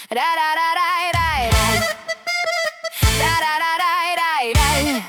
Ра-ра-ра-рай-рай-рай. Ра-ра-ра-рай-рай-рай.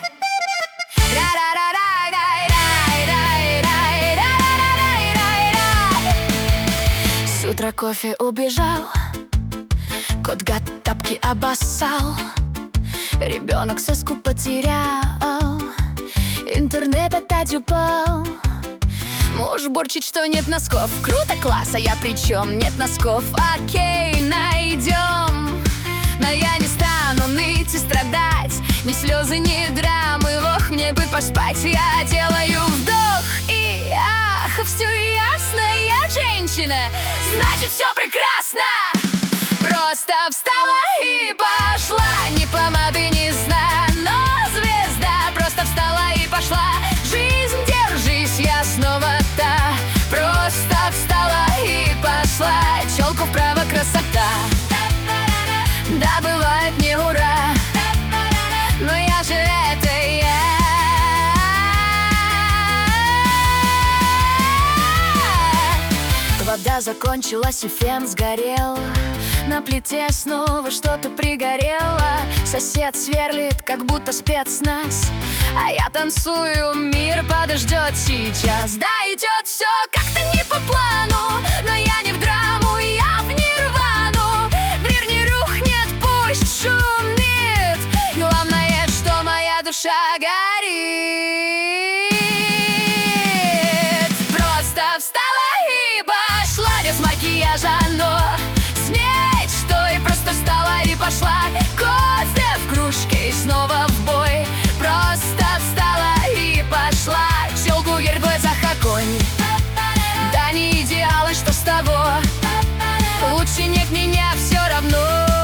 Ра-ра-ра-рай-рай-рай-рай. Ра-ра-ра-рай-рай-рай. С утра кофе убежал, кот гад тапки обоссал, ребенок соску потерял, интернет опять упал. Муж бурчит, что нет носков. Круто, класс, а я при чем? Нет носков, окей, найдем. Но я не стану ныть и страдать, ни слезы, ни драмы. Ох, мне бы поспать. Я делаю вдох и ах, все ясно, я женщина, значит все прекрасно. Просто встала и пошла, ни помады, ни сна, но звезда. Просто встала и пошла. Жизнь, держись, я снова та. Просто встала и пошла. Челку вправо, красота. Да, бывает не ура, но я же это я. Вода закончилась и фен сгорел, на плите снова что-то пригорело. Сосед сверлит, как будто спецназ, а я танцую, мир подождет сейчас. Да, идет все как-то не по плану, но я не в драму, я в нирвану. Мир не рухнет, пусть шумит, главное, что моя душа горит. Просто встала и пошла, без макияжа, но снять что и просто встала и пошла. Кофе в кружке и снова в бой. Просто встала и пошла. Челку гербой за огонь. Да не идеалы, что с того, лучше нет меня, все равно.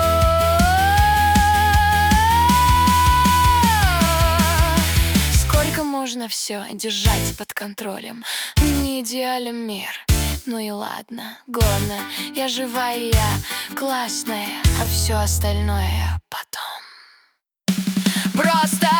Сколько можно все держать под контролем? Не идеален мир, ну и ладно, главное, я живая, я классная, а все остальное потом. Просто